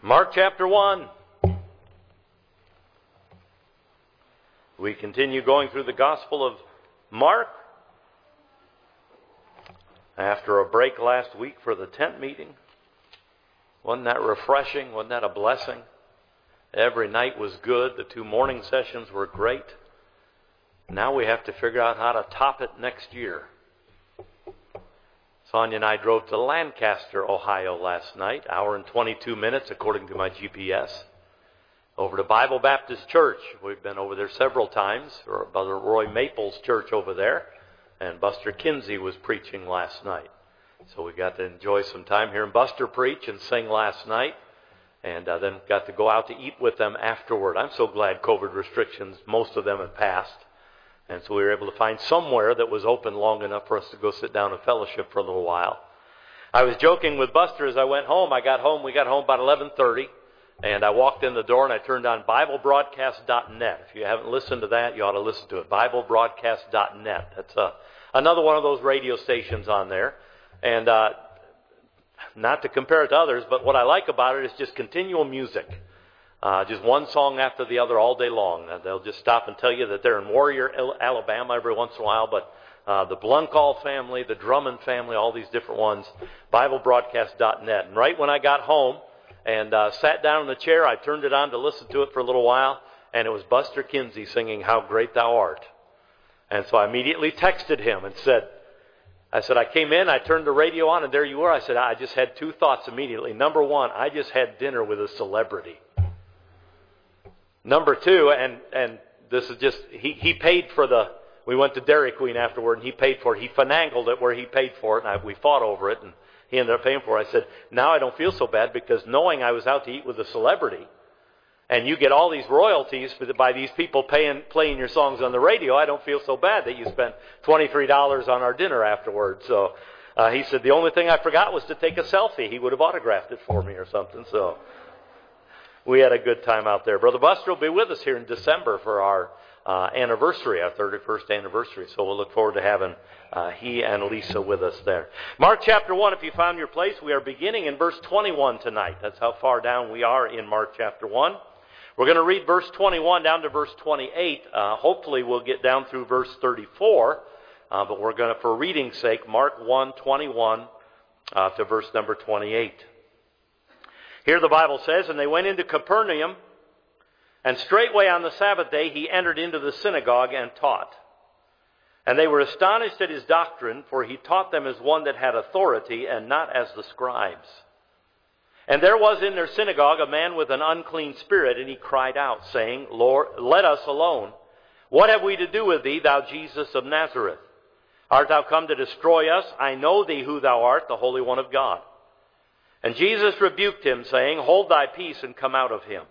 Mark chapter 1. We continue going through the Gospel of Mark. After a break last week for the tent meeting. Wasn't that refreshing? Wasn't that a blessing? Every night was good. The 2 morning sessions were great. Now we have to figure out how to top it next year. Sonia and I drove to Lancaster, Ohio last night, hour and 22 minutes according to my GPS, over to Bible Baptist Church. We've been over there several times, or Brother Roy Maple's church over there, and Buster Kinsey was preaching last night. So we got to enjoy some time hearing Buster preach and sing last night, and then got to go out to eat with them afterward. I'm so glad COVID restrictions, most of them have passed. And so we were able to find somewhere that was open long enough for us to go sit down and fellowship for a little while. I was joking with Buster as I went home. We got home about 11:30, and I walked in the door and I turned on BibleBroadcast.net. If you haven't listened to that, you ought to listen to it. BibleBroadcast.net. That's another one of those radio stations on there. And not to compare it to others, but what I like about it is just continual music. Just one song after the other all day long. They'll just stop and tell you that they're in Warrior, Alabama every once in a while, but the Blunkall family, the Drummond family, all these different ones, BibleBroadcast.net. And right when I got home and sat down in the chair, I turned it on to listen to it for a little while, and it was Buster Kinsey singing How Great Thou Art. And so I immediately texted him and I came in, I turned the radio on, and there you were. I said, I just had 2 thoughts immediately. Number 1, I just had dinner with a celebrity. Number 2, and this is just, he paid for we went to Dairy Queen afterward, and he paid for it. He finagled it where he paid for it, and we fought over it, and he ended up paying for it. I said, now I don't feel so bad, because knowing I was out to eat with a celebrity, and you get all these royalties by these people playing your songs on the radio, I don't feel so bad that you spent $23 on our dinner afterwards. So he said, the only thing I forgot was to take a selfie. He would have autographed it for me or something, so we had a good time out there. Brother Buster will be with us here in December for our anniversary, our 31st anniversary. So we'll look forward to having he and Lisa with us there. Mark chapter 1, if you found your place, we are beginning in verse 21 tonight. That's how far down we are in Mark chapter 1. We're going to read verse 21 down to verse 28. Hopefully we'll get down through verse 34. But we're going to, for reading's sake, Mark 1:21 to verse number 28. Here the Bible says, And they went into Capernaum, and straightway on the Sabbath day he entered into the synagogue and taught. And they were astonished at his doctrine, for he taught them as one that had authority, and not as the scribes. And there was in their synagogue a man with an unclean spirit, and he cried out, saying, Lord, let us alone. What have we to do with thee, thou Jesus of Nazareth? Art thou come to destroy us? I know thee who thou art, the Holy One of God. And Jesus rebuked him, saying, Hold thy peace, and come out of him.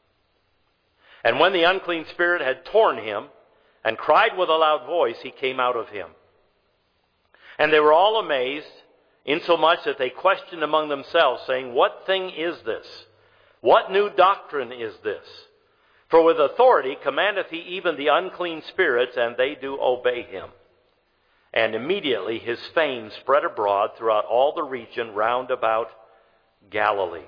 And when the unclean spirit had torn him, and cried with a loud voice, he came out of him. And they were all amazed, insomuch that they questioned among themselves, saying, What thing is this? What new doctrine is this? For with authority commandeth he even the unclean spirits, and they do obey him. And immediately his fame spread abroad throughout all the region round about Galilee.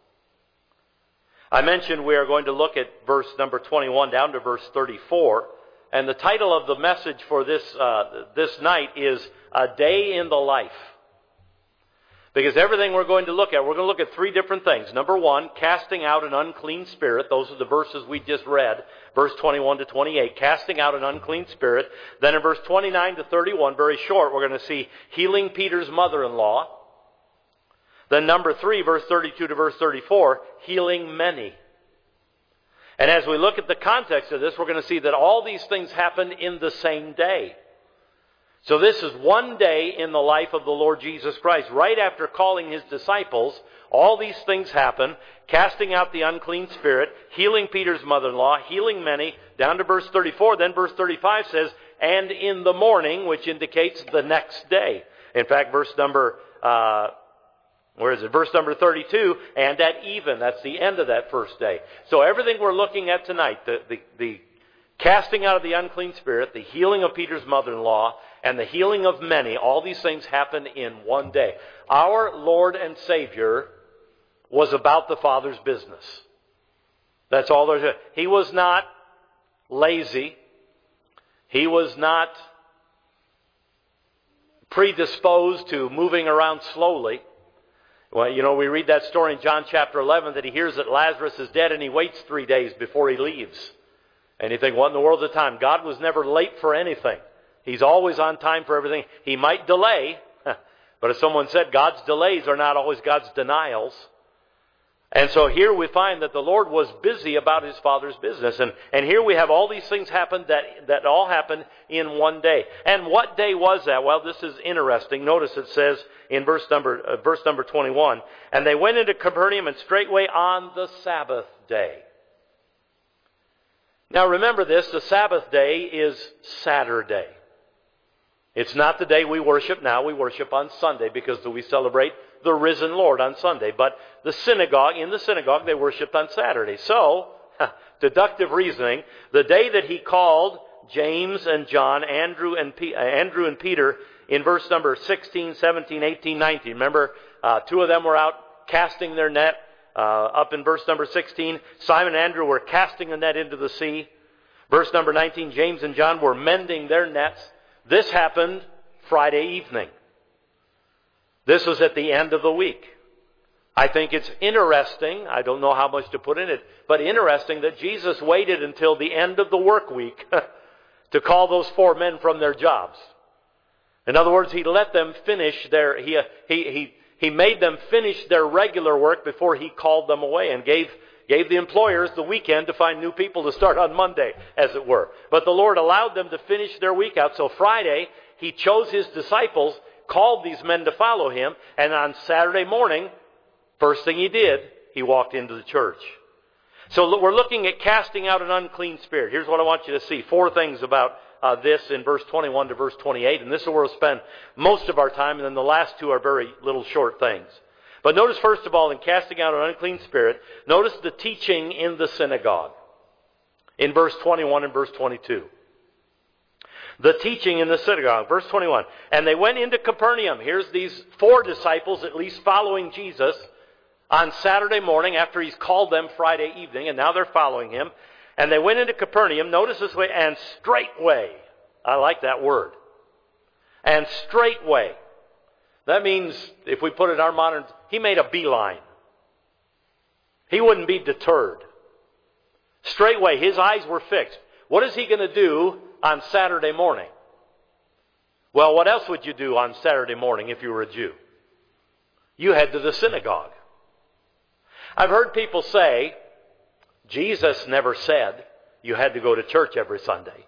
I mentioned we are going to look at verse number 21 down to verse 34. And the title of the message for this night is A Day in the Life. Because everything we're going to look at 3 different things. Number 1, casting out an unclean spirit. Those are the verses we just read. Verse 21 to 28, casting out an unclean spirit. Then in verse 29 to 31, very short, we're going to see healing Peter's mother-in-law. Then number 3, verse 32 to verse 34, healing many. And as we look at the context of this, we're going to see that all these things happen in the same day. So this is one day in the life of the Lord Jesus Christ. Right after calling his disciples, all these things happen, casting out the unclean spirit, healing Peter's mother-in-law, healing many, down to verse 34. Then verse 35 says, and in the morning, which indicates the next day. In fact, verse number 32, and at even. That's the end of that first day. So everything we're looking at tonight, the casting out of the unclean spirit, the healing of Peter's mother-in-law, and the healing of many, all these things happen in one day. Our Lord and Savior was about the Father's business. That's all there's. He was not lazy. He was not predisposed to moving around slowly. Well, we read that story in John chapter 11 that he hears that Lazarus is dead and he waits 3 days before he leaves. And you think, what in the world is the time? God was never late for anything. He's always on time for everything. He might delay, but as someone said, God's delays are not always God's denials. And so here we find that the Lord was busy about His Father's business. And here we have all these things happen that all happened in one day. And what day was that? Well, this is interesting. Notice it says in verse number 21, and they went into Capernaum, and straightway on the Sabbath day. Now remember this, the Sabbath day is Saturday. It's not the day we worship now. We worship on Sunday because we celebrate the risen Lord on Sunday. But in the synagogue, they worshiped on Saturday. So, deductive reasoning, the day that He called James and John, Andrew and Peter, in verse number 16, 17, 18, 19. Remember, two of them were out casting their net. Up in verse number 16, Simon and Andrew were casting the net into the sea. Verse number 19, James and John were mending their nets. This happened Friday evening. This was at the end of the week. I think it's interesting, I don't know how much to put in it, but interesting that Jesus waited until the end of the work week to call those 4 men from their jobs. In other words, He let them finish He made them finish their regular work before He called them away and gave the employers the weekend to find new people to start on Monday, as it were. But the Lord allowed them to finish their week out. So Friday, He chose His disciples, called these men to follow Him, and on Saturday morning, first thing He did, He walked into the church. So we're looking at casting out an unclean spirit. Here's what I want you to see. 4 things about this in verse 21 to verse 28. And this is where we'll spend most of our time. And then the last 2 are very little short things. But notice first of all, in casting out an unclean spirit, notice the teaching in the synagogue. In verse 21 and verse 22. The teaching in the synagogue. Verse 21. And they went into Capernaum. Here's these 4 disciples at least following Jesus on Saturday morning after He's called them Friday evening. And now they're following Him. And they went into Capernaum. Notice this way. And straightway. I like that word. And straightway. That means, if we put it in our modern, He made a beeline. He wouldn't be deterred. Straightway, His eyes were fixed. What is He going to do on Saturday morning? Well, what else would you do on Saturday morning if you were a Jew? You head to the synagogue. I've heard people say, Jesus never said you had to go to church every Sunday.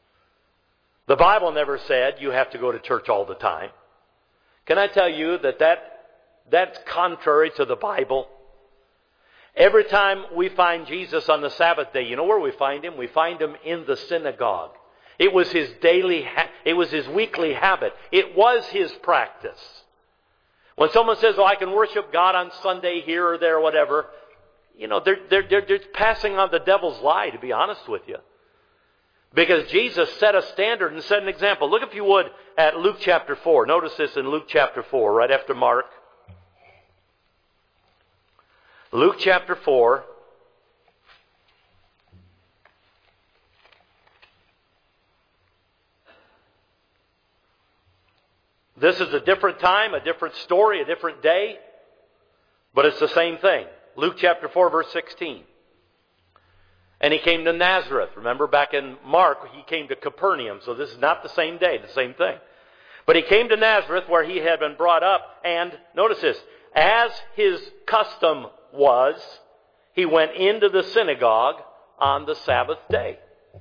The Bible never said you have to go to church all the time. Can I tell you that's contrary to the Bible? Every time we find Jesus on the Sabbath day, you know where we find Him? We find Him in the synagogue. It was His it was His weekly habit. It was His practice. When someone says, I can worship God on Sunday here or there or whatever, they're passing on the devil's lie, to be honest with you. Because Jesus set a standard and set an example. Look, if you would, at Luke chapter 4. Notice this in Luke chapter 4, right after Mark. Luke chapter 4. This is a different time, a different story, a different day. But it's the same thing. Luke chapter 4, verse 16. And He came to Nazareth. Remember back in Mark, He came to Capernaum. So this is not the same day, the same thing. But He came to Nazareth where He had been brought up. And notice this, as His custom was, He went into the synagogue on the Sabbath day.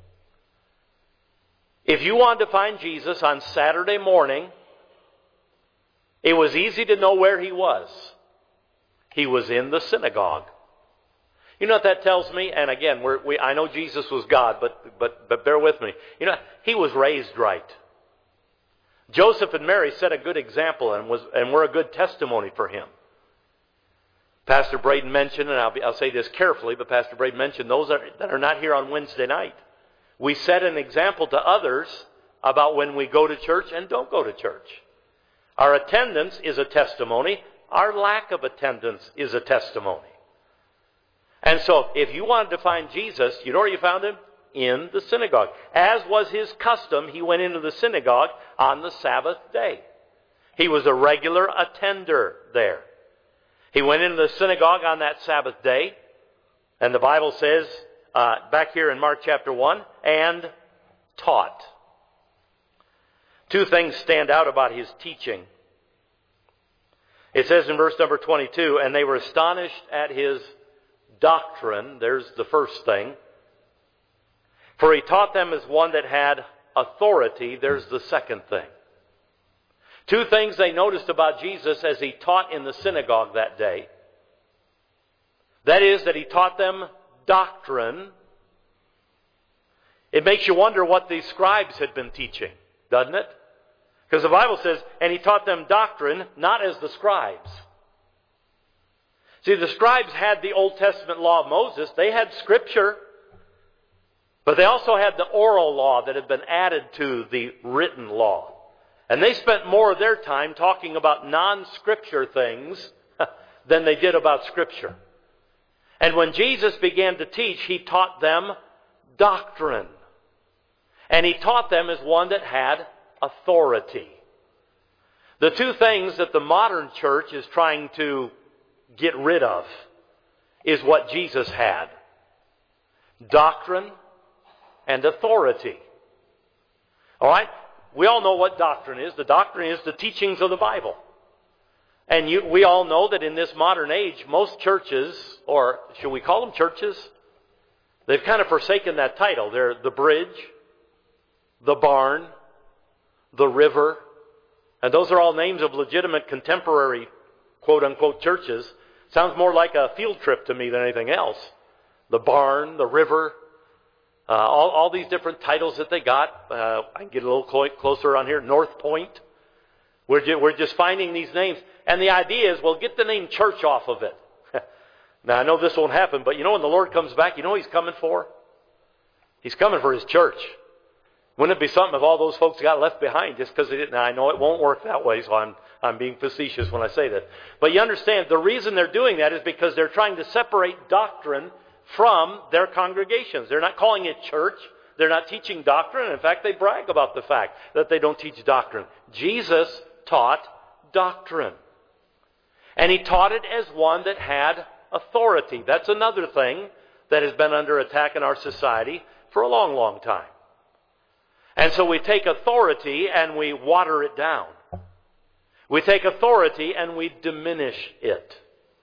If you wanted to find Jesus on Saturday morning, it was easy to know where He was. He was in the synagogue. You know what that tells me? And again, I know Jesus was God, but bear with me. He was raised right. Joseph and Mary set a good example and were a good testimony for Him. Pastor Braden mentioned, and I'll say this carefully, but Pastor Braden mentioned those that are not here on Wednesday night. We set an example to others about when we go to church and don't go to church. Our attendance is a testimony. our lack of attendance is a testimony. And so, if you wanted to find Jesus, you know where you found him? In the synagogue. As was his custom, he went into the synagogue on the Sabbath day. He was a regular attender there. He went into the synagogue on that Sabbath day, and the Bible says, back here in Mark chapter 1, and taught. Two things stand out about his teaching. It says in verse number 22, and they were astonished at his doctrine. There's the first thing. For he taught them as one that had authority. There's the second thing. Two things they noticed about Jesus as he taught in the synagogue that day. That is, that he taught them doctrine. It makes you wonder what these scribes had been teaching, doesn't it? Because the Bible says, and he taught them doctrine, not as the scribes. See, the scribes had the Old Testament law of Moses. They had Scripture. But they also had the oral law that had been added to the written law. And they spent more of their time talking about non-Scripture things than they did about Scripture. And when Jesus began to teach, he taught them doctrine. And he taught them as one that had authority. The two things that the modern church is trying to get rid of is what Jesus had. Doctrine and authority. All right? We all know what doctrine is. The doctrine is the teachings of the Bible. And we all know that in this modern age, most churches, or should we call them churches? They've kind of forsaken that title. They're the bridge, the barn, the river. And those are all names of legitimate contemporary, quote-unquote, churches. Sounds more like a field trip to me than anything else. The barn, the river, all these different titles that they got. I can get a little closer on here. North Point. We're just finding these names. And the idea is, well, get the name church off of it. Now, I know this won't happen, but you know when the Lord comes back, you know what He's coming for? He's coming for His church. Wouldn't it be something if all those folks got left behind just because they didn't? Now, I know it won't work that way, so I'm being facetious when I say that. But you understand, the reason they're doing that is because they're trying to separate doctrine from their congregations. They're not calling it church. They're not teaching doctrine. In fact, they brag about the fact that they don't teach doctrine. Jesus taught doctrine. And He taught it as one that had authority. That's another thing that has been under attack in our society for a long, long time. And so we take authority and we water it down. We take authority and we diminish it.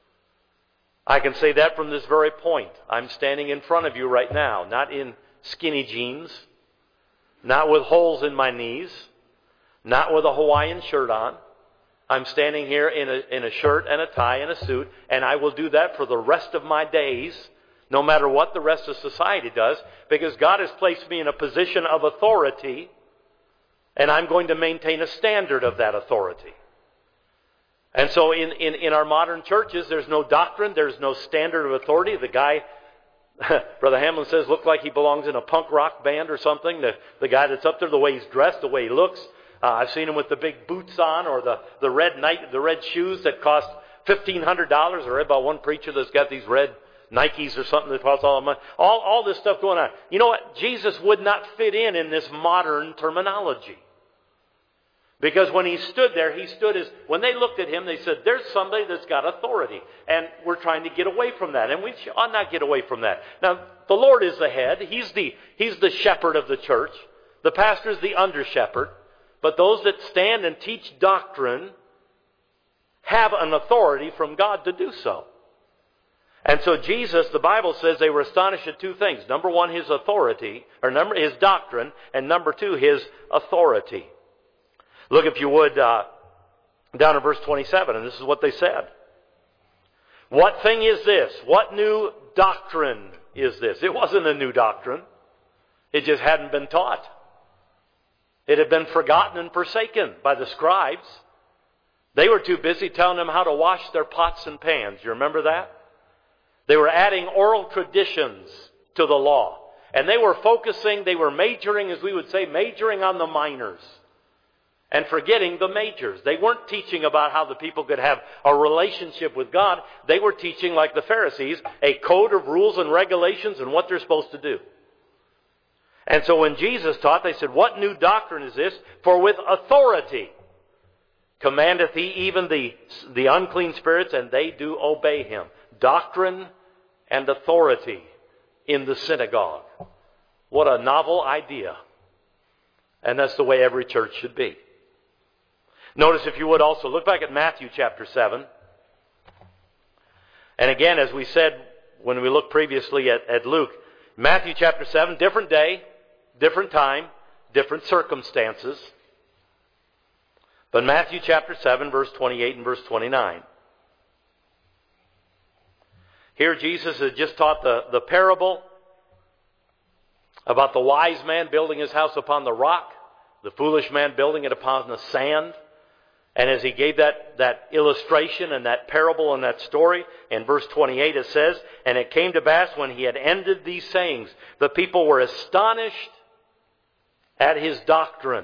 I can say that from this very point. I'm standing in front of you right now, not in skinny jeans, not with holes in my knees, not with a Hawaiian shirt on. I'm standing here in a shirt and a tie and a suit, and I will do that for the rest of my days, no matter what the rest of society does, because God has placed me in a position of authority, and I'm going to maintain a standard of that authority. And so in our modern churches, there's no doctrine, there's no standard of authority. The guy, Brother Hamlin says, looks like he belongs in a punk rock band or something. The guy that's up there, the way he's dressed, the way he looks. I've seen him with the big boots on, or the red shoes that cost $1,500. I read about one preacher that's got these red Nikes or something that cost all the money. All this stuff going on. You know what? Jesus would not fit in this modern terminology. Because when He stood there, He stood as, when they looked at Him, they said, there's somebody that's got authority. And we're trying to get away from that. And we ought not get away from that. Now, the Lord is the head. He's the shepherd of the church. The pastor is the under shepherd. But those that stand and teach doctrine have an authority from God to do so. And so Jesus, the Bible says, they were astonished at two things. Number one, His authority, or His doctrine, and number two, His authority. Look, if you would, down in verse 27, and this is what they said. What thing is this? What new doctrine is this? It wasn't a new doctrine. It just hadn't been taught. It had been forgotten and forsaken by the scribes. They were too busy telling them how to wash their pots and pans. You remember that? They were adding oral traditions to the law. And they were majoring, as we would say, majoring on the minors. and forgetting the majors. They weren't teaching about how the people could have a relationship with God. They were teaching, like the Pharisees, a code of rules and regulations and what they're supposed to do. And so when Jesus taught, they said, "What new doctrine is this? For with authority commandeth he even the unclean spirits, and they do obey him." Doctrine and authority in the synagogue. What a novel idea. And that's the way every church should be. Notice, if you would, also look back at Matthew chapter 7. And again, as we said when we looked previously at Luke, Matthew chapter 7, different day, different time, different circumstances. But Matthew chapter 7, verse 28 and verse 29. Here Jesus has just taught the parable about the wise man building his house upon the rock, the foolish man building it upon the sand. And as he gave that illustration and that parable and that story, in verse 28 it says, "And it came to pass when he had ended these sayings, the people were astonished at his doctrine.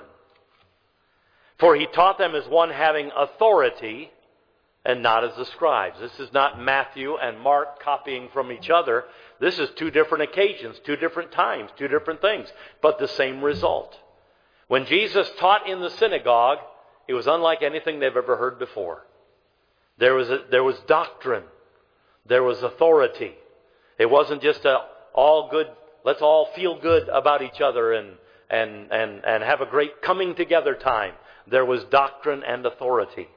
For he taught them as one having authority and not as the scribes." This is not Matthew and Mark copying from each other. This is two different occasions, two different times, two different things, but the same result. When Jesus taught in the synagogue, it was unlike anything they've ever heard before. There was doctrine. There was authority. It wasn't just all good, let's all feel good about each other and have a great coming together time. There was doctrine and authority.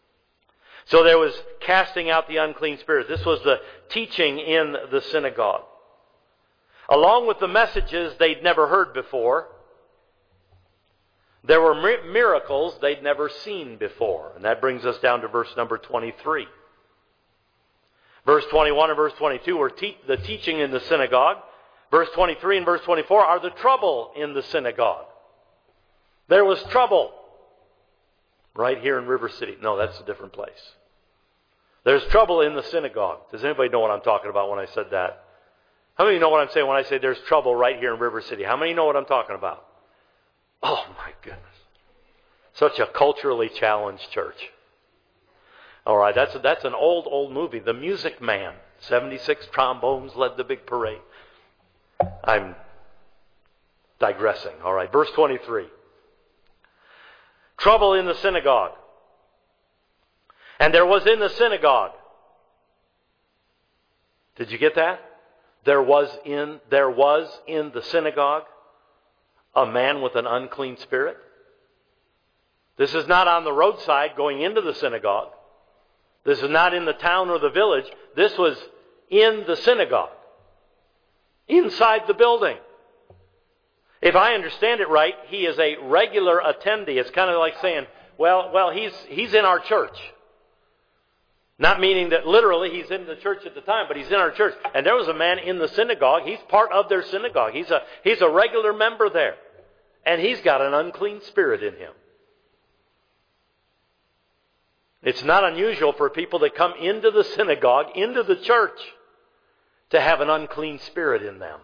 So there was casting out the unclean spirits. This was the teaching in the synagogue. Along with the messages they'd never heard before, there were miracles they'd never seen before. And that brings us down to verse number 23. Verse 21 and verse 22 were the teaching in the synagogue. Verse 23 and verse 24 are the trouble in the synagogue. There was trouble right here in River City. No, that's a different place. There's trouble in the synagogue. Does anybody know what I'm talking about when I said that? How many know what I'm saying when I say there's trouble right here in River City? How many know what I'm talking about? Oh my goodness. Such a culturally challenged church. All right, that's an old movie. The Music Man. 76 trombones led the big parade. I'm digressing. All right, verse 23. Trouble in the synagogue. And there was in the synagogue. Did you get that? There was in the synagogue a man with an unclean spirit. This is not on the roadside going into the synagogue. This is not in the town or the village. This was in the synagogue. Inside the building. If I understand it right, he is a regular attendee. It's kind of like saying, well, he's in our church. Not meaning that literally he's in the church at the time, but he's in our church. And there was a man in the synagogue. He's part of their synagogue. He's a regular member there. And he's got an unclean spirit in him. It's not unusual for people that come into the synagogue, into the church, to have an unclean spirit in them.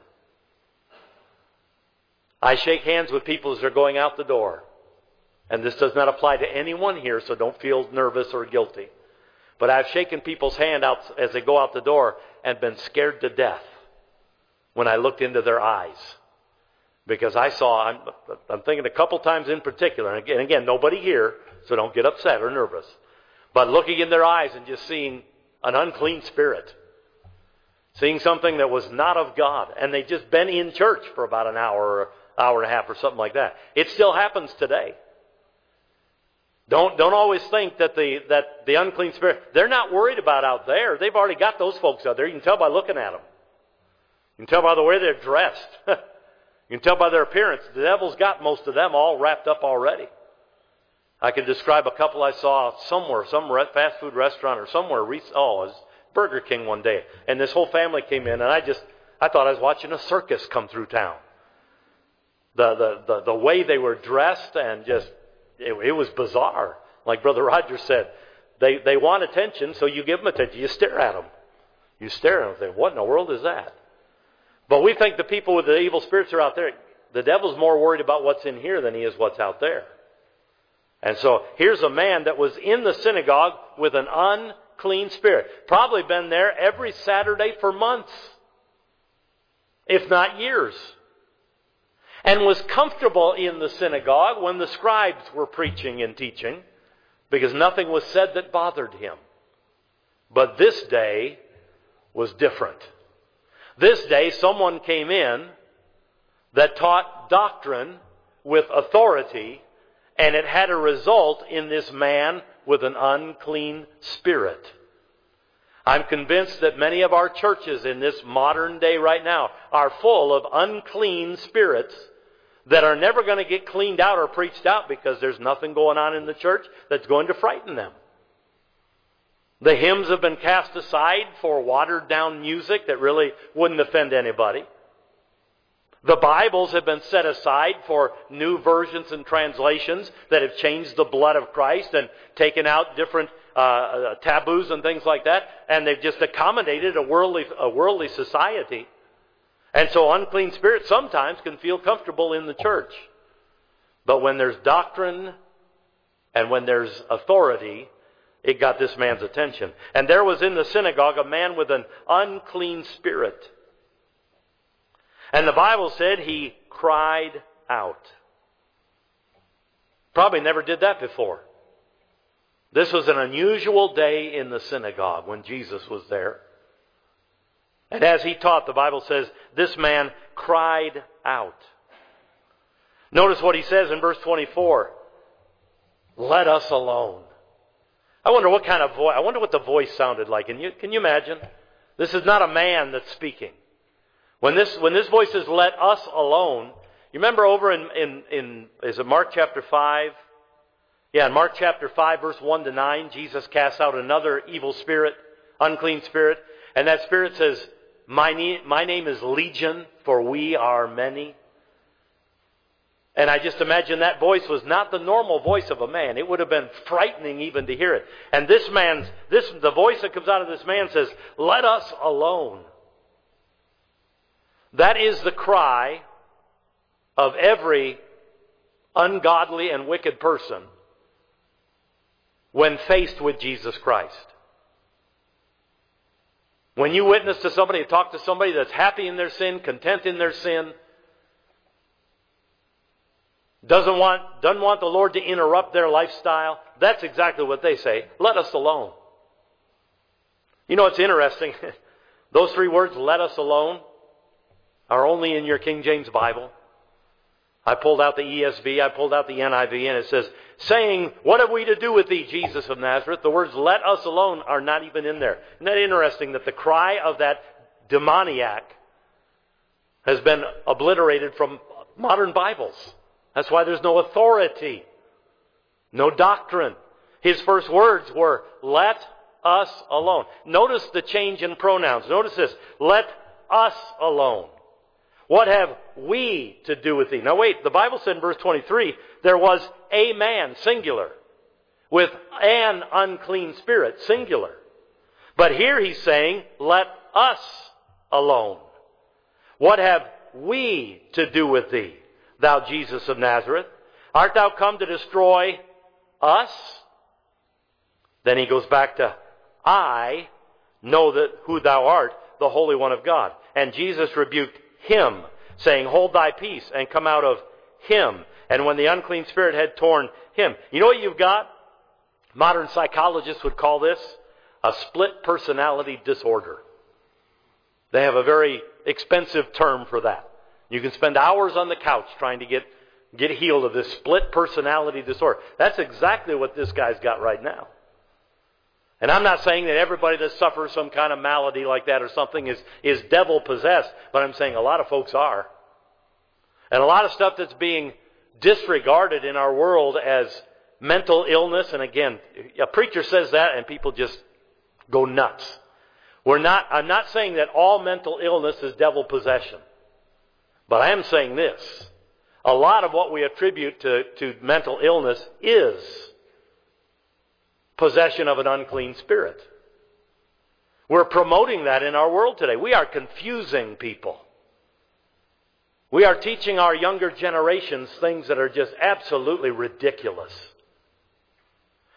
I shake hands with people as they're going out the door. And this does not apply to anyone here, so don't feel nervous or guilty. But I've shaken people's hand out as they go out the door and been scared to death when I looked into their eyes. Because I'm thinking a couple times in particular, and again, nobody here, so don't get upset or nervous. But looking in their eyes and just seeing an unclean spirit. Seeing something that was not of God. And they'd just been in church for about an hour or hour and a half or something like that. It still happens today. Don't always think that the unclean spirit, they're not worried about out there. They've already got those folks out there. You can tell by looking at them. You can tell by the way they're dressed. You can tell by their appearance. The devil's got most of them all wrapped up already. I can describe a couple I saw somewhere, some fast food restaurant or somewhere. It was Burger King one day. And this whole family came in, and I thought I was watching a circus come through town. The way they were dressed and just, it was bizarre. Like Brother Roger said, they want attention, so you give them attention. You stare at them. You stare at them and say, what in the world is that? But we think the people with the evil spirits are out there. The devil's more worried about what's in here than he is what's out there. And so here's a man that was in the synagogue with an unclean spirit. Probably been there every Saturday for months, if not years. And was comfortable in the synagogue when the scribes were preaching and teaching, because nothing was said that bothered him. But this day was different. This day someone came in that taught doctrine with authority, and it had a result in this man with an unclean spirit. I'm convinced that many of our churches in this modern day right now are full of unclean spirits that are never going to get cleaned out or preached out, because there's nothing going on in the church that's going to frighten them. The hymns have been cast aside for watered down music that really wouldn't offend anybody. The Bibles have been set aside for new versions and translations that have changed the blood of Christ and taken out different taboos and things like that. And they've just accommodated a worldly society. And so unclean spirits sometimes can feel comfortable in the church. But when there's doctrine and when there's authority, it got this man's attention. And there was in the synagogue a man with an unclean spirit. And the Bible said he cried out. Probably never did that before. This was an unusual day in the synagogue when Jesus was there. And as he taught, the Bible says, this man cried out. Notice what he says in verse 24. Let us alone. I wonder what kind of voice, I wonder what the voice sounded like. Can you imagine? This is not a man that's speaking. When this voice says, let us alone, you remember over in is it Mark chapter 5? Yeah, in Mark chapter 5, verse 1 to 9, Jesus casts out another evil spirit, unclean spirit. And that spirit says, my name is Legion, for we are many. And I just imagine that voice was not the normal voice of a man. It would have been frightening even to hear it. And the voice that comes out of this man says, let us alone. That is the cry of every ungodly and wicked person when faced with Jesus Christ. When you witness to somebody, talk to somebody that's happy in their sin, content in their sin, doesn't want the Lord to interrupt their lifestyle, that's exactly what they say. Let us alone. You know, it's interesting. Those three words, let us alone, are only in your King James Bible. I pulled out the ESV, I pulled out the NIV, and it says, saying, what have we to do with thee, Jesus of Nazareth? The words, let us alone, are not even in there. Isn't that interesting that the cry of that demoniac has been obliterated from modern Bibles? That's why there's no authority, no doctrine. His first words were, let us alone. Notice the change in pronouns. Notice this, let us alone. What have we to do with thee? Now wait, the Bible said in verse 23, there was a man, singular, with an unclean spirit, singular. But here he's saying, let us alone. What have we to do with thee, thou Jesus of Nazareth? Art thou come to destroy us? Then he goes back to, I know that who thou art, the Holy One of God. And Jesus rebuked him, saying, hold thy peace, and come out of him. And when the unclean spirit had torn him. You know what you've got? Modern psychologists would call this a split personality disorder. They have a very expensive term for that. You can spend hours on the couch trying to get healed of this split personality disorder. That's exactly what this guy's got right now. And I'm not saying that everybody that suffers some kind of malady like that or something is devil possessed, but I'm saying a lot of folks are. And a lot of stuff that's being disregarded in our world as mental illness, and again, a preacher says that and people just go nuts. I'm not saying that all mental illness is devil possession. But I am saying this. A lot of what we attribute to mental illness is possession of an unclean spirit. We're promoting that in our world today. We are confusing people. We are teaching our younger generations things that are just absolutely ridiculous.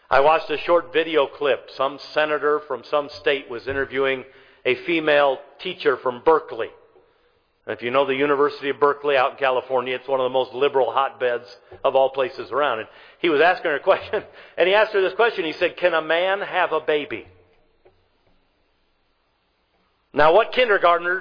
I watched a short video clip. Some senator from some state was interviewing a female teacher from Berkeley. If you know the University of Berkeley out in California, it's one of the most liberal hotbeds of all places around. And he was asking her a question, and he asked her this question. He said, "Can a man have a baby?" Now, what kindergartner,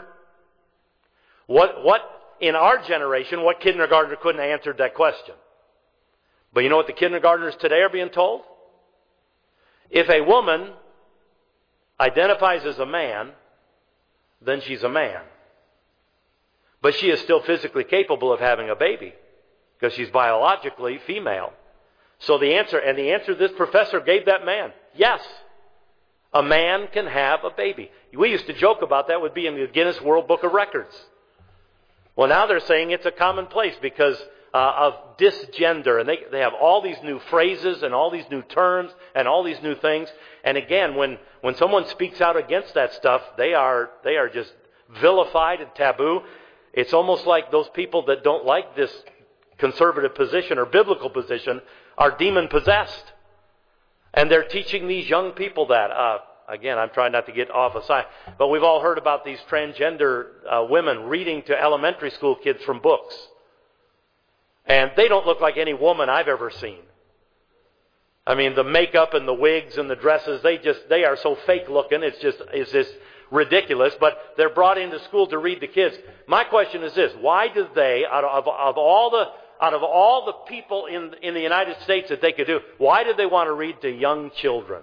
in our generation, what kindergartner couldn't have answered that question? But you know what the kindergartners today are being told? If a woman identifies as a man, then she's a man. But she is still physically capable of having a baby because she's biologically female. So the answer this professor gave that man, yes, a man can have a baby. We used to joke about that would be in the Guinness World Book of Records. Well, now they're saying it's a commonplace because of disgender. And they have all these new phrases and all these new terms and all these new things. And again, when someone speaks out against that stuff, they are just vilified and taboo. It's almost like those people that don't like this conservative position or biblical position are demon-possessed. And they're teaching these young people that. Again, I'm trying not to get off aside, but we've all heard about these transgender women reading to elementary school kids from books. And they don't look like any woman I've ever seen. I mean, the makeup and the wigs and the dresses, they are so fake looking, it's just ridiculous, but they're brought into school to read to kids. My question is this: why do they, out of all the people in the United States that they could do, why do they want to read to young children?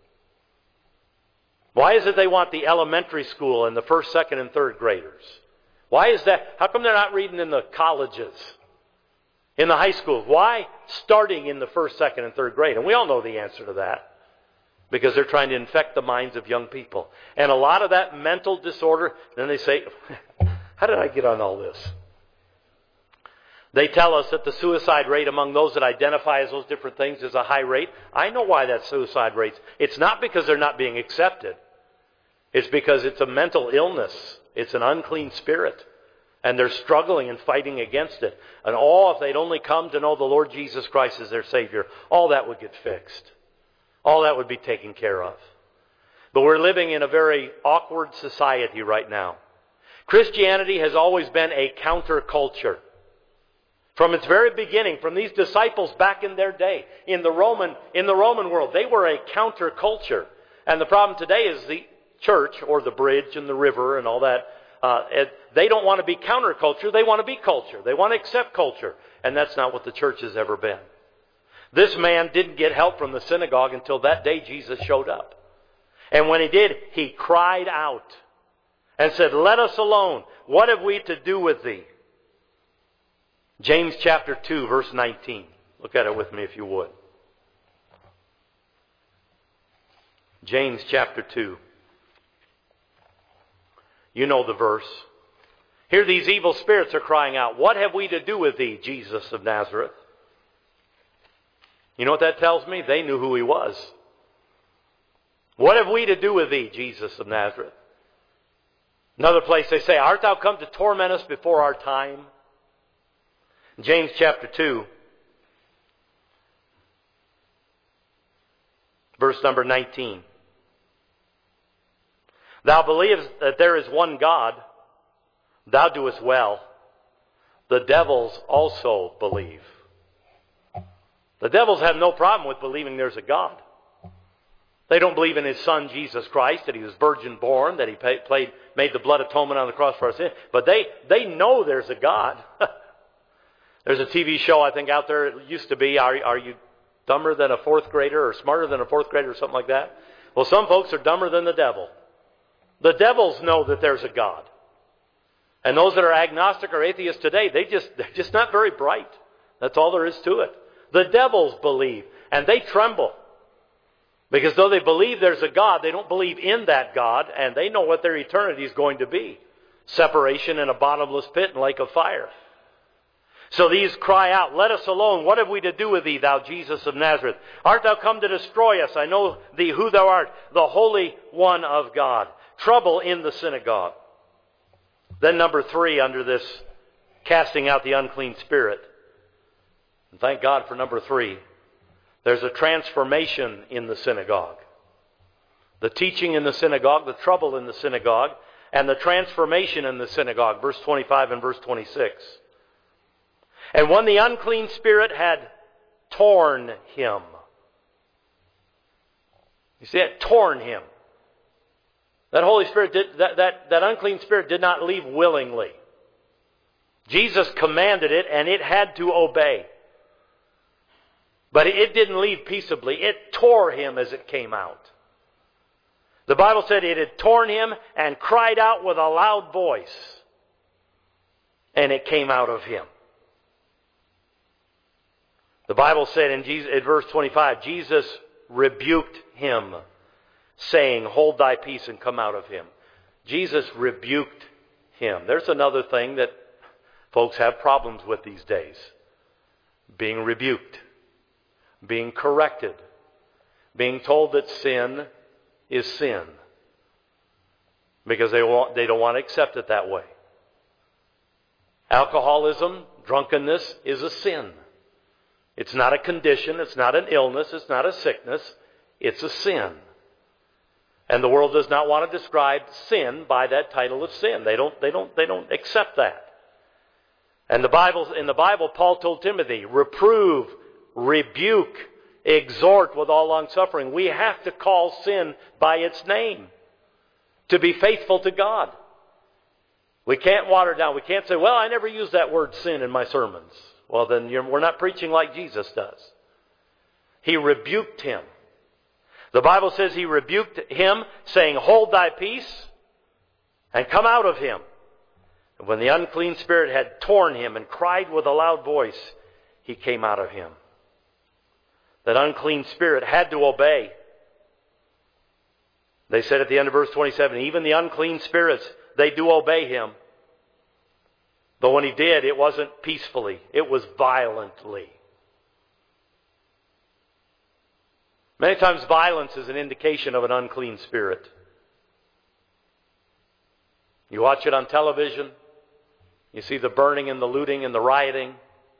Why is it they want the elementary school and the first, second, and third graders? Why is that? How come they're not reading in the colleges, in the high schools? Why starting in the first, second, and third grade? And we all know the answer to that. Because they're trying to infect the minds of young people. And a lot of that mental disorder, then they say, how did I get on all this? They tell us that the suicide rate among those that identify as those different things is a high rate. I know why that suicide rate. It's not because they're not being accepted. It's because it's a mental illness. It's an unclean spirit. And they're struggling and fighting against it. And if they'd only come to know the Lord Jesus Christ as their Savior, all that would get fixed. All that would be taken care of. But we're living in a very awkward society right now. Christianity has always been a counterculture. From its very beginning, from these disciples back in their day, in the Roman world, they were a counterculture. And the problem today is the church, or the bridge and the river and all that, they don't want to be counterculture, they want to be culture. They want to accept culture. And that's not what the church has ever been. This man didn't get help from the synagogue until that day Jesus showed up. And when he did, he cried out and said, "Let us alone. What have we to do with thee?" James chapter 2, verse 19. Look at it with me if you would. James chapter 2. You know the verse. Here these evil spirits are crying out, "What have we to do with thee, Jesus of Nazareth?" You know what that tells me? They knew who he was. What have we to do with thee, Jesus of Nazareth? Another place they say, "Art thou come to torment us before our time?" James chapter 2, verse number 19. "Thou believest that there is one God, thou doest well. The devils also believe." The devils have no problem with believing there's a God. They don't believe in His Son, Jesus Christ, that He was virgin born, that He made the blood atonement on the cross for our sin. But they know there's a God. There's a TV show, I think, out there. It used to be, are you dumber than a fourth grader or smarter than a fourth grader or something like that? Well, some folks are dumber than the devil. The devils know that there's a God. And those that are agnostic or atheists today, they're just not very bright. That's all there is to it. The devils believe, and they tremble. Because though they believe there's a God, they don't believe in that God, and they know what their eternity is going to be. Separation in a bottomless pit and lake of fire. So these cry out, "Let us alone. What have we to do with thee, thou Jesus of Nazareth? Art thou come to destroy us? I know thee who thou art, the Holy One of God." Trouble in the synagogue. Then number 3 under this casting out the unclean spirit. And thank God for number 3. There's a transformation in the synagogue. The teaching in the synagogue, the trouble in the synagogue, and the transformation in the synagogue. Verse 25 and verse 26. And when the unclean spirit had torn him. You see that? Torn him. That Holy Spirit that unclean spirit did not leave willingly. Jesus commanded it, and it had to obey. But it didn't leave peaceably. It tore him as it came out. The Bible said it had torn him and cried out with a loud voice. And it came out of him. The Bible said in verse 25, Jesus rebuked him, saying, "Hold thy peace and come out of him." Jesus rebuked him. There's another thing that folks have problems with these days. Being rebuked. Being corrected. Being told that sin is sin. Because they don't want to accept it that way. Alcoholism, drunkenness is a sin. It's not a condition, it's not an illness, it's not a sickness, it's a sin. And the world does not want to describe sin by that title of sin. They don't accept that. And in the Bible, Paul told Timothy, reprove, rebuke, exhort with all long-suffering. We have to call sin by its name to be faithful to God. We can't water down. We can't say, well, I never use that word sin in my sermons. Well, then we're not preaching like Jesus does. He rebuked him. The Bible says he rebuked him, saying, "Hold thy peace and come out of him." And when the unclean spirit had torn him and cried with a loud voice, he came out of him. That unclean spirit had to obey. They said at the end of verse 27, even the unclean spirits, they do obey him. But when he did, it wasn't peacefully. It was violently. Many times violence is an indication of an unclean spirit. You watch it on television. You see the burning and the looting and the rioting.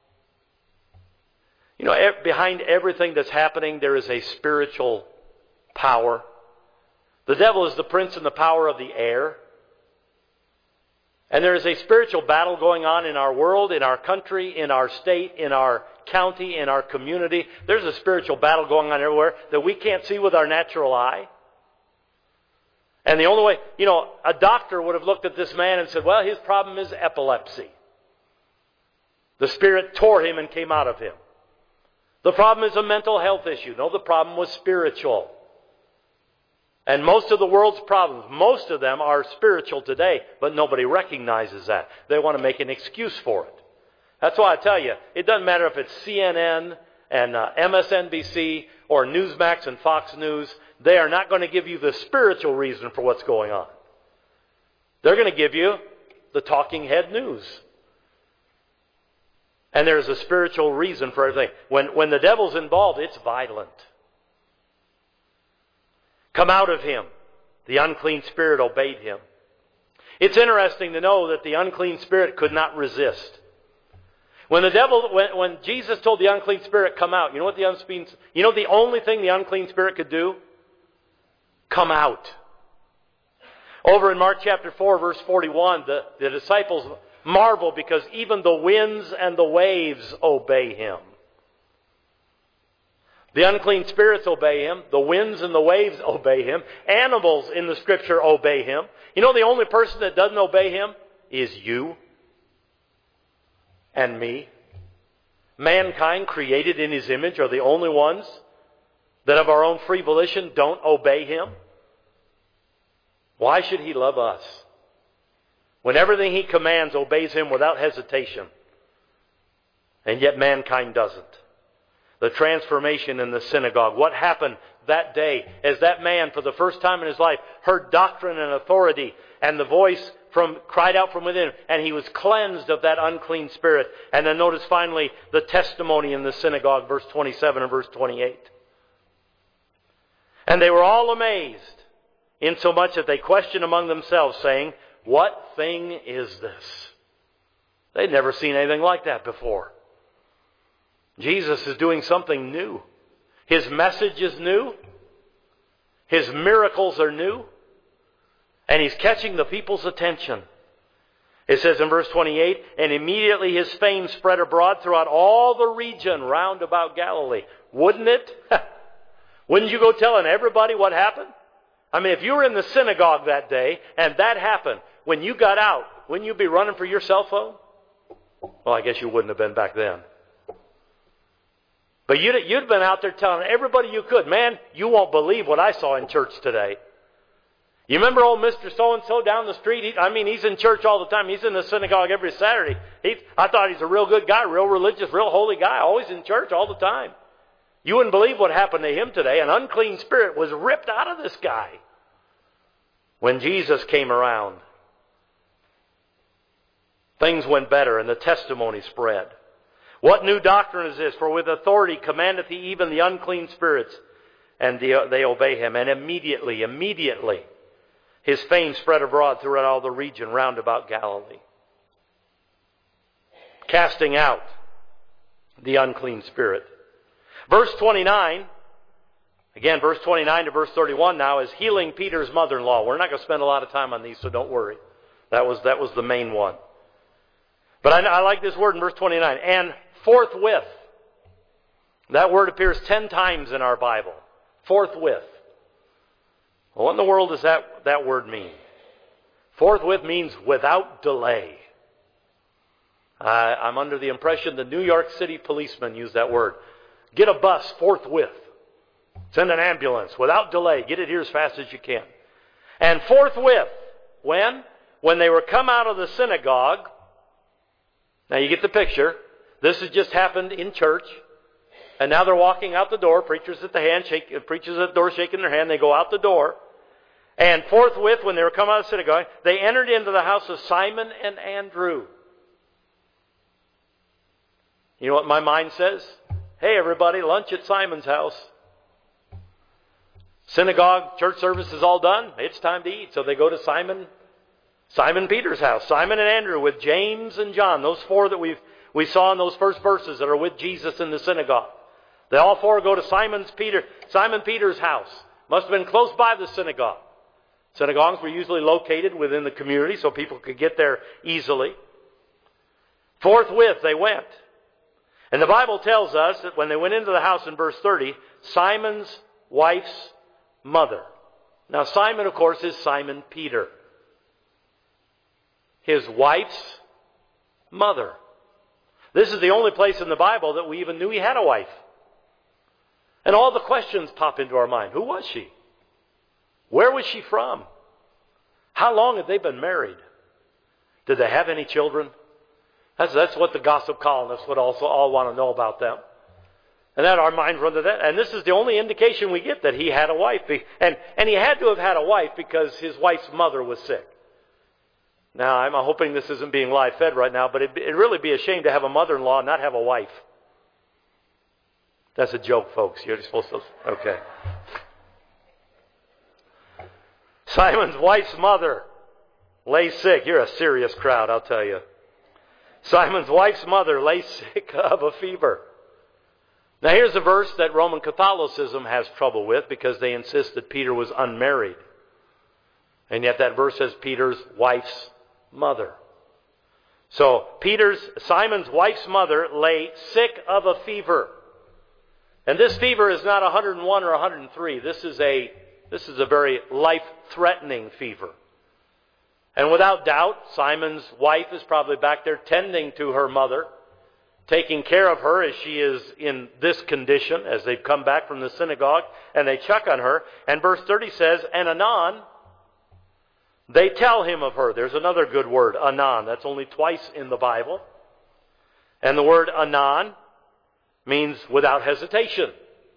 You know, behind everything that's happening, there is a spiritual power. The devil is the prince and the power of the air. And there is a spiritual battle going on in our world, in our country, in our state, in our county, in our community. There's a spiritual battle going on everywhere that we can't see with our natural eye. And the only way, a doctor would have looked at this man and said, well, his problem is epilepsy. The spirit tore him and came out of him. The problem is a mental health issue. No, the problem was spiritual. And most of the world's problems, most of them are spiritual today, but nobody recognizes that. They want to make an excuse for it. That's why I tell you, it doesn't matter if it's CNN and MSNBC or Newsmax and Fox News. They are not going to give you the spiritual reason for what's going on. They're going to give you the talking head news. And there's a spiritual reason for everything. When the devil's involved, it's violent. Come out of him. The unclean spirit obeyed him. It's interesting to know that the unclean spirit could not resist. When Jesus told the unclean spirit, come out, you know the only thing the unclean spirit could do? Come out. Over in Mark chapter 4, verse 41, the disciples marvel because even the winds and the waves obey him. The unclean spirits obey him. The winds and the waves obey him. Animals in the Scripture obey him. You know the only person that doesn't obey him is you and me. Mankind created in his image are the only ones that of our own free volition don't obey him. Why should he love us? When everything he commands obeys him without hesitation. And yet mankind doesn't. The transformation in the synagogue. What happened that day as that man for the first time in his life heard doctrine and authority and the voice cried out from within, and he was cleansed of that unclean spirit. And then notice finally the testimony in the synagogue, verse 27 and verse 28. And they were all amazed, insomuch that they questioned among themselves, saying, what thing is this? They'd never seen anything like that before. Jesus is doing something new. His message is new. His miracles are new. And He's catching the people's attention. It says in verse 28, and immediately His fame spread abroad throughout all the region round about Galilee. Wouldn't it? Wouldn't you go telling everybody what happened? I mean, if you were in the synagogue that day and that happened, when you got out, wouldn't you be running for your cell phone? Well, I guess you wouldn't have been back then. But you'd been out there telling everybody you could, man, you won't believe what I saw in church today. You remember old Mr. So-and-so down the street? He's in church all the time. He's in the synagogue every Saturday. I thought he's a real good guy, real religious, real holy guy, always in church all the time. You wouldn't believe what happened to him today. An unclean spirit was ripped out of this guy when Jesus came around. Things went better and the testimony spread. What new doctrine is this? For with authority commandeth He even the unclean spirits, and they obey Him. And immediately, His fame spread abroad throughout all the region round about Galilee. Casting out the unclean spirit. Verse 29, again, verse 29 to verse 31 now is healing Peter's mother-in-law. We're not going to spend a lot of time on these, so don't worry. That was the main one. But I like this word in verse 29. And forthwith. That word appears 10 times in our Bible. Forthwith. Well, what in the world does that word mean? Forthwith means without delay. I'm under the impression the New York City policemen use that word. Get a bus forthwith. Send an ambulance without delay. Get it here as fast as you can. And forthwith, when? When they were come out of the synagogue. Now you get the picture. This has just happened in church. And now they're walking out the door. Preachers at the door shaking their hand. They go out the door. And forthwith, when they were come out of the synagogue, they entered into the house of Simon and Andrew. You know what my mind says? Hey everybody, lunch at Simon's house. Synagogue, church service is all done. It's time to eat. So they go to Simon Peter's house. Simon and Andrew with James and John. Those four that we saw in those first verses that are with Jesus in the synagogue. They all four go to Simon Peter's house. Must have been close by the synagogue. Synagogues were usually located within the community so people could get there easily. Forthwith they went. And the Bible tells us that when they went into the house in verse 30, Simon's wife's mother. Now Simon, of course, is Simon Peter. His wife's mother. This is the only place in the Bible that we even knew he had a wife. And all the questions pop into our mind. Who was she? Where was she from? How long had they been married? Did they have any children? That's what the gossip columnists would also all want to know about them. And then our minds run to that. And this is the only indication we get that he had a wife. And he had to have had a wife because his wife's mother was sick. Now, I'm hoping this isn't being live fed right now, but it'd really be a shame to have a mother-in-law and not have a wife. That's a joke, folks. You're supposed to... Okay. Simon's wife's mother lay sick. You're a serious crowd, I'll tell you. Simon's wife's mother lay sick of a fever. Now here's a verse that Roman Catholicism has trouble with because they insist that Peter was unmarried. And yet that verse says Peter's wife's mother. So Simon's wife's mother lay sick of a fever. And this fever is not 101 or 103. This is a very life-threatening fever. And without doubt, Simon's wife is probably back there tending to her mother, taking care of her as she is in this condition, as they've come back from the synagogue, and they check on her. And verse 30 says, and anon, they tell him of her. There's another good word, anon. That's only twice in the Bible. And the word anon means without hesitation.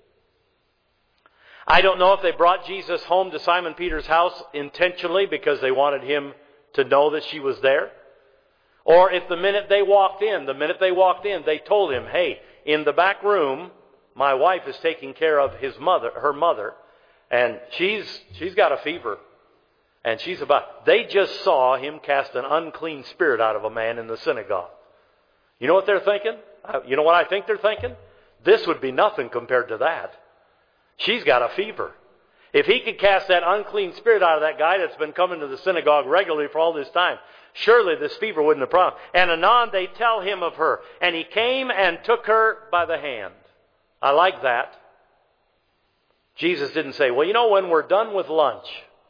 I don't know if they brought Jesus home to Simon Peter's house intentionally because they wanted him to know that she was there. Or if the minute they walked in, they told him, hey, in the back room, my wife is taking care of her mother, and she's got a fever. And they just saw him cast an unclean spirit out of a man in the synagogue. You know what they're thinking? You know what I think they're thinking? This would be nothing compared to that. She's got a fever. If he could cast that unclean spirit out of that guy that's been coming to the synagogue regularly for all this time, surely this fever wouldn't have problem. And anon they tell him of her. And he came and took her by the hand. I like that. Jesus didn't say, well, you know, when we're done with lunch,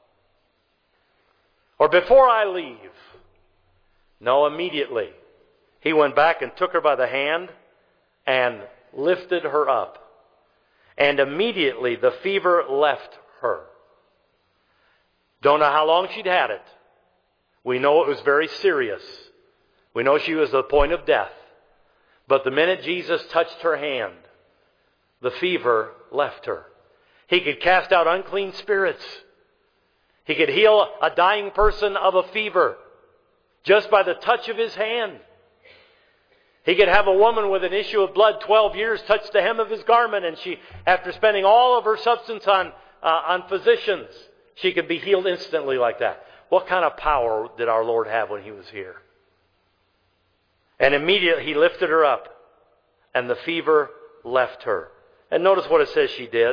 or before I leave. No, immediately. He went back and took her by the hand and lifted her up. And immediately the fever left her. Don't know how long she'd had it. We know it was very serious. We know she was at the point of death. But the minute Jesus touched her hand, the fever left her. He could cast out unclean spirits. He could heal a dying person of a fever just by the touch of his hand. He could have a woman with an issue of blood 12 years touch the hem of his garment, and she, after spending all of her substance on physicians, she could be healed instantly like that. What kind of power did our Lord have when he was here? And immediately he lifted her up, and the fever left her. And notice what it says she did.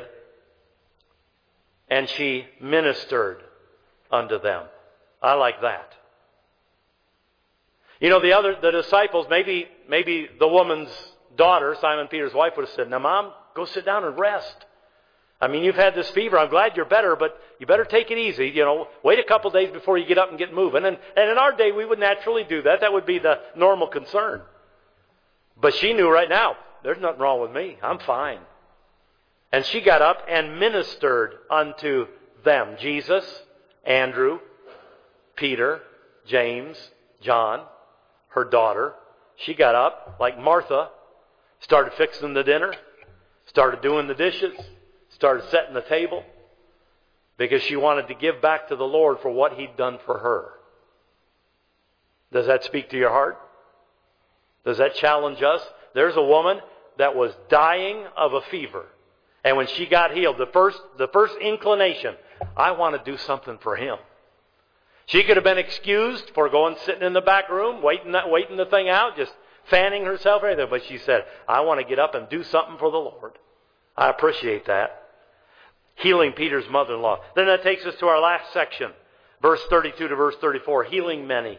And she ministered unto them. I like that. You know, the disciples, maybe the woman's daughter, Simon Peter's wife, would have said, now, Mom, go sit down and rest. I mean, you've had this fever. I'm glad you're better, but you better take it easy. You know, wait a couple days before you get up and get moving. And in our day, we would naturally do that. That would be the normal concern. But she knew right now, there's nothing wrong with me. I'm fine. And she got up and ministered unto them. Jesus, Andrew, Peter, James, John, her daughter. She got up like Martha, started fixing the dinner, started doing the dishes, started setting the table, because she wanted to give back to the Lord for what He'd done for her. Does that speak to your heart? Does that challenge us? There's a woman that was dying of a fever. And when she got healed, the first inclination, I want to do something for Him. She could have been excused for going sitting in the back room, waiting the thing out, just fanning herself or anything. But she said, I want to get up and do something for the Lord. I appreciate that. Healing Peter's mother-in-law. Then that takes us to our last section. Verse 32 to verse 34. Healing many.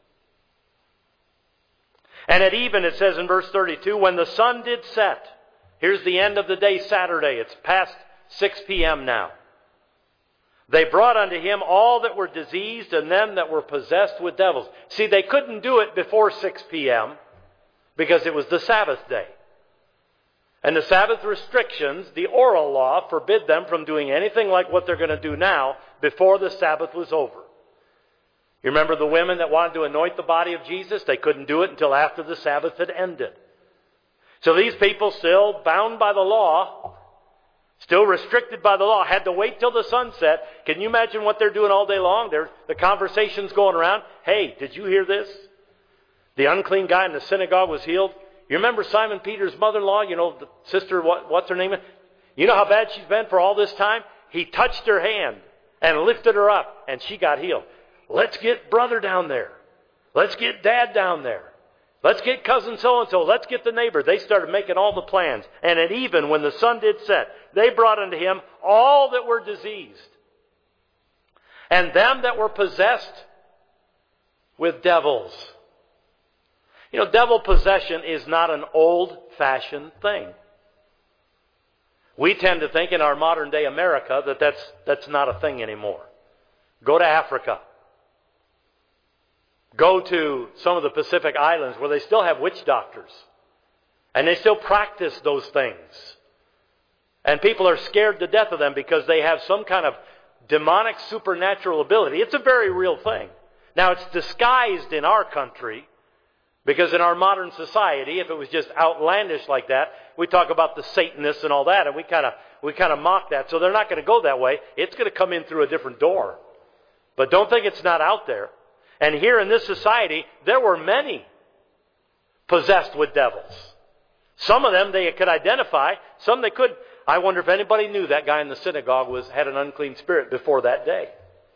And at even, it says in verse 32, when the sun did set. Here's the end of the day, Saturday. It's past 6 p.m. now. They brought unto him all that were diseased and them that were possessed with devils. See, they couldn't do it before 6 p.m. because it was the Sabbath day. And the Sabbath restrictions, the oral law, forbid them from doing anything like what they're going to do now before the Sabbath was over. You remember the women that wanted to anoint the body of Jesus? They couldn't do it until after the Sabbath had ended. So these people, still bound by the law, still restricted by the law, had to wait till the sunset. Can you imagine what they're doing all day long? The conversation's going around. Hey, did you hear this? The unclean guy in the synagogue was healed. You remember Simon Peter's mother-in-law, you know, the sister, what's her name? You know how bad she's been for all this time? He touched her hand and lifted her up, and she got healed. Let's get brother down there. Let's get dad down there. Let's get cousin so-and-so. Let's get the neighbor. They started making all the plans. And at even, when the sun did set, they brought unto him all that were diseased, and them that were possessed with devils. You know, devil possession is not an old-fashioned thing. We tend to think in our modern day America that that's not a thing anymore. Go to Africa. Go to some of the Pacific Islands where they still have witch doctors. And they still practice those things. And people are scared to death of them because they have some kind of demonic supernatural ability. It's a very real thing. Now, it's disguised in our country because in our modern society, if it was just outlandish like that, we talk about the Satanists and all that, and we kind of mock that. So they're not going to go that way. It's going to come in through a different door. But don't think it's not out there. And here in this society, there were many possessed with devils. Some of them they could identify, some they couldn't. I wonder if anybody knew that guy in the synagogue had an unclean spirit before that day.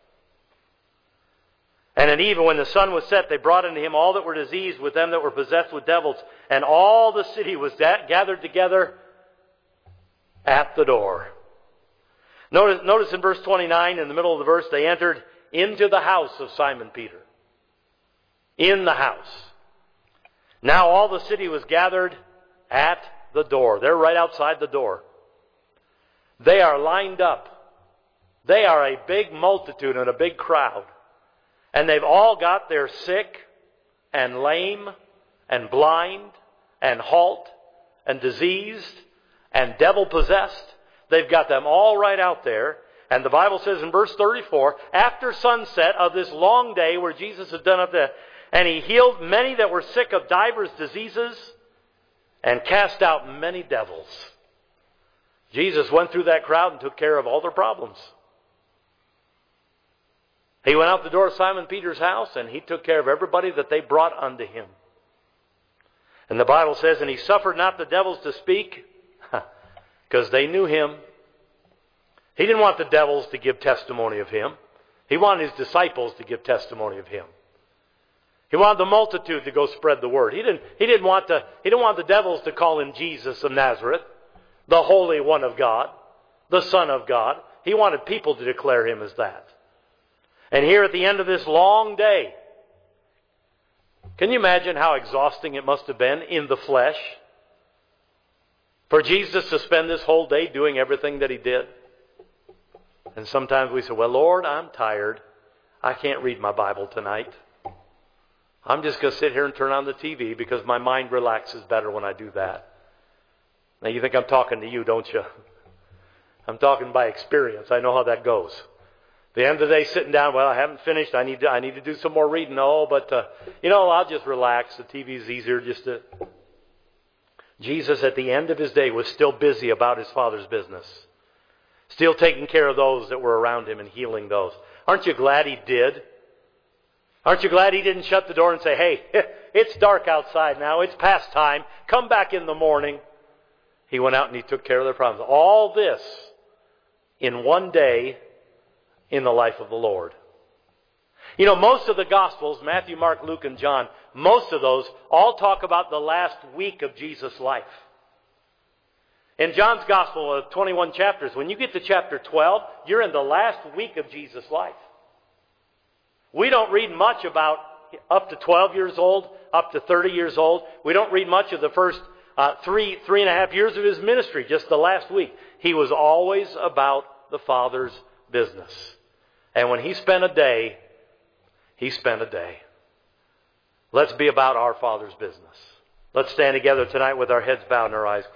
And at even, when the sun was set, they brought unto him all that were diseased with them that were possessed with devils. And all the city was gathered together at the door. Notice in verse 29, in the middle of the verse, they entered into the house of Simon Peter. In the house. Now all the city was gathered at the door. They're right outside the door. They are lined up. They are a big multitude and a big crowd. And they've all got their sick and lame and blind and halt and diseased and devil-possessed. They've got them all right out there. And the Bible says in verse 34, after sunset of this long day where Jesus had done up there, and he healed many that were sick of divers diseases and cast out many devils. Jesus went through that crowd and took care of all their problems. He went out the door of Simon Peter's house and he took care of everybody that they brought unto him. And the Bible says, and he suffered not the devils to speak, because they knew him. He didn't want the devils to give testimony of him. He wanted his disciples to give testimony of him. He wanted the multitude to go spread the word. He didn't want the devils to call him Jesus of Nazareth, the Holy One of God, the Son of God. He wanted people to declare him as that. And here at the end of this long day, can you imagine how exhausting it must have been in the flesh for Jesus to spend this whole day doing everything that he did? And sometimes we say, well, Lord, I'm tired. I can't read my Bible tonight. I'm just going to sit here and turn on the TV because my mind relaxes better when I do that. Now you think I'm talking to you, don't you? I'm talking by experience. I know how that goes. The end of the day, sitting down, well, I haven't finished. I need to do some more reading. No, but, I'll just relax. The TV's easier just to... Jesus, at the end of his day, was still busy about his Father's business. Still taking care of those that were around him and healing those. Aren't you glad he did? Aren't you glad he didn't shut the door and say, hey, it's dark outside now. It's past time. Come back in the morning. He went out and he took care of their problems. All this in one day in the life of the Lord. Most of the Gospels, Matthew, Mark, Luke, and John, most of those all talk about the last week of Jesus' life. In John's Gospel of 21 chapters, when you get to chapter 12, you're in the last week of Jesus' life. We don't read much about up to 12 years old, up to 30 years old. We don't read much of the first three and a half years of his ministry, just the last week. He was always about the Father's business. And when he spent a day, he spent a day. Let's be about our Father's business. Let's stand together tonight with our heads bowed and our eyes closed.